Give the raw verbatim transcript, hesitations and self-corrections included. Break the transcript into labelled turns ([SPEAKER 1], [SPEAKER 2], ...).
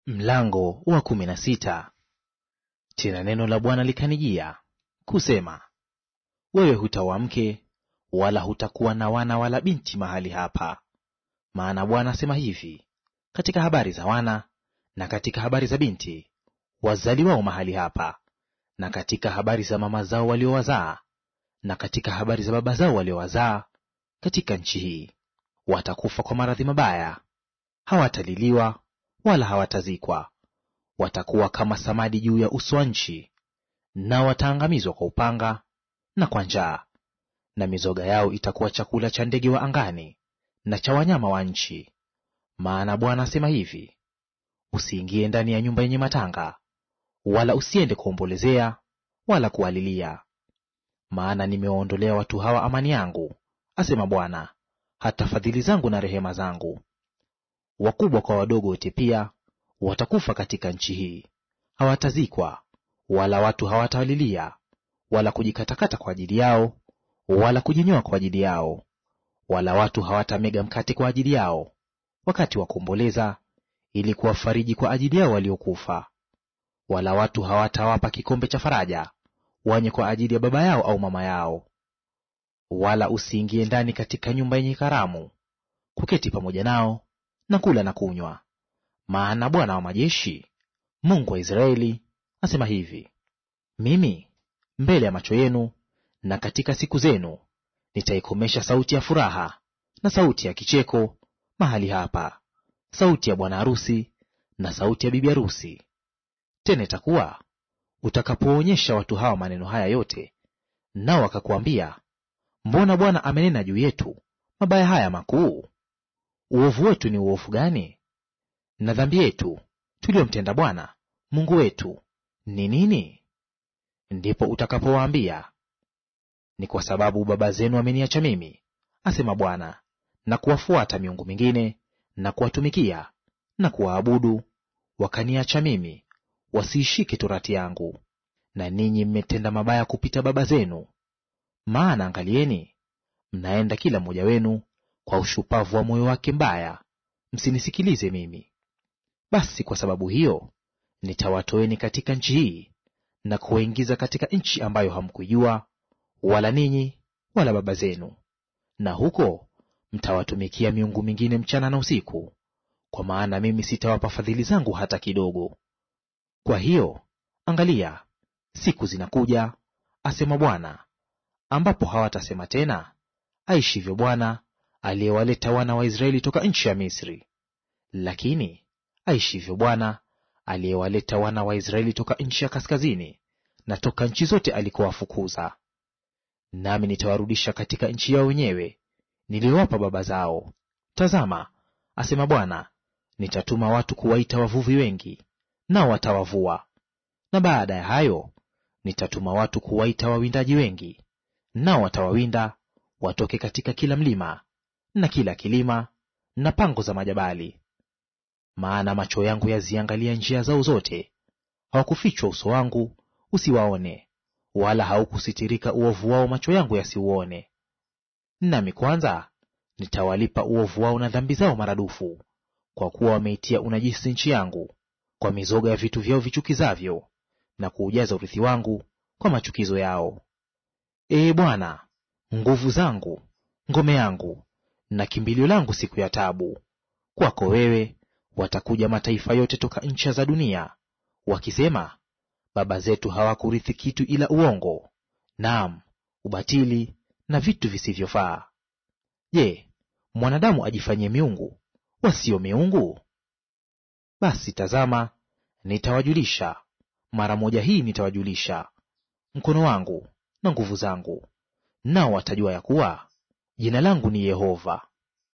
[SPEAKER 1] Mlango wa kumi na sita. Tena neno la Bwana likanijia kusema, wewe hutaoa mke, wala hutakuwa na wana wala binti mahali hapa. Maana Bwana asema hivi katika habari za wana na katika habari za binti wazaliwao mahali hapa, na katika habari za mama zao waliowazaa, na katika habari za baba zao waliowazaa katika nchi hii, watakufa kwa maradhi mabaya, hawataliliwa wala hawatazikwa. Watakuwa kama samadi juu ya uso wa nchi, nao wataangamizwa kwa upanga na kwa njaa. Na mizoga yao itakuwa chakula cha ndege wa angani na cha wanyama wa nchi. Maana Bwana asema hivi, usiingie ndani ya nyumba yenye matanga, wala usiende kuombolezea wala kualilia. Maana nimewaondolea watu hawa amani yangu, asema Bwana, hata fadhili zangu na rehema zangu. Wakubwa kwa wadogo wote pia watakufa katika nchi hii, hawatazikwa, wala watu hawatawalilia, wala kujikatakata kwa ajili yao, wala kujinyoa kwa ajili yao, wala watu hawatamega mkate kwa ajili yao, wakati wa kuomboleza, ili kuwafariji kwa ajili yao waliokufa. Wala watu hawatawapa kikombe cha faraja wanywe kwa ajili ya baba yao au mama yao. Wala usiingie ndani katika nyumba yenye karamu, kuketi pamoja nao na kula na kunywa. Maana Bwana wa majeshi, Mungu wa Israeli, asema hivi, mimi mbele ya macho yenu na katika siku zenu nitaikomesha sauti ya furaha na sauti ya kicheko mahali hapa, sauti ya bwana harusi na sauti ya bibi harusi. Tena itakuwa utakapoonyesha watu hawa maneno haya yote, nao wakakuambia, mbona Bwana amenena juu yetu mabaya haya makuu? Uovu wetu ni uovu gani? Na dhambi yetu tuliyomtenda Bwana Mungu wetu ni nini? Ndipo utakapowaambia, ni kwa sababu baba zenu wameniacha mimi, asema Bwana, na kuwafuata miungu mingine na kuwatumikia na kuwaabudu, wakaniacha mimi, wasiishike torati yangu. Na ninyi mmetenda mabaya kupita baba zenu. Maana angalieni, mnaenda kila mmoja wenu kwa ushupavu wa moyo wake mbaya, msinisikilize mimi. Basi kwa sababu hiyo nitawatoeni katika nchi hii na kuwaingiza katika nchi ambayo hamkuijua, wala ninyi wala baba zenu, na huko mtawatumikia miungu mingine mchana na usiku, kwa maana mimi sitawapa fadhili zangu hata kidogo. Kwa hiyo angalia, siku zinakuja, asema Bwana, ambapo hawatasema tena, aishivyo Bwana aliyewaleta wana wa Israeli toka nchi ya Misri, lakini aishivyo Bwana aliyewaleta wana wa Israeli toka nchi ya kaskazini na toka nchi zote alikowafukuza. Nami nitawarudisha katika nchi yao wenyewe niliyowapa baba zao. Tazama, asema Bwana, nitatuma watu kuwaita wavuvi wengi, nao watawavua. Na baada ya hayo nitatuma watu kuwaita wawindaji wengi, nao watawawinda watoke katika kila mlima na kila kilima na pango za majabali. Maana macho yangu yaziangalia njia zao zote, hawakufichwa uso wangu usiwaone, wala haukusitirika uovu wao macho yangu yasiuone. Nami kwanza nitawalipa uovu wao na dhambi zao maradufu, kwa kuwa wameitia unajisi nchi yangu kwa mizoga ya vitu vyao vichukizavyo, na kuujaza urithi wangu kwa machukizo yao. Ee Bwana, nguvu zangu, ngome yangu na kimbilio langu siku ya taabu, kwako wewe watakuja mataifa yote toka ncha za dunia, wakisema, baba zetu hawakurithi kitu ila uongo, naam, ubatili na vitu visivyofaa. Je, mwanadamu ajifanyie miungu wasio miungu? Basi tazama, nitawajulisha mara moja, hii nitawajulisha mkono wangu na nguvu zangu, nao watajua ya kuwa jina langu ni Yehova.